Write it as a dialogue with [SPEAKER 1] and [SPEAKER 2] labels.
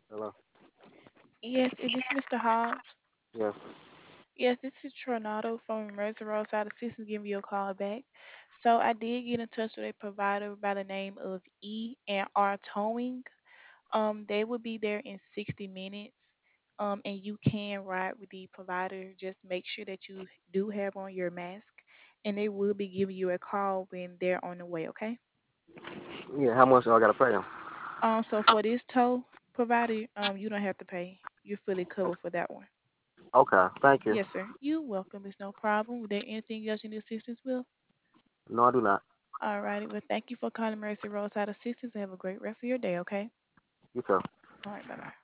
[SPEAKER 1] Hello.
[SPEAKER 2] Yes, is this Mr. Hobbs?
[SPEAKER 1] Yes.
[SPEAKER 2] Yes, this is Tornado from Emergency Roadside Assistance giving you a call back. So I did get in touch with a provider by the name of E and R Towing. They will be there in 60 minutes. And you can ride with the provider. Just make sure that you do have on your mask, and they will be giving you a call when they're on the way. Okay.
[SPEAKER 1] Yeah. How much I gotta pay him?
[SPEAKER 2] So for this tow provider, you don't have to pay. You're fully covered for that one.
[SPEAKER 1] Okay. Thank you.
[SPEAKER 2] Yes, sir. You're welcome. It's no problem. Was there anything else you need assistance with?
[SPEAKER 1] No, I do not.
[SPEAKER 2] All righty. Well, thank you for calling Mercy Roadside Assistance and have a great rest of your day, okay?
[SPEAKER 1] You too.
[SPEAKER 2] All right. Bye bye.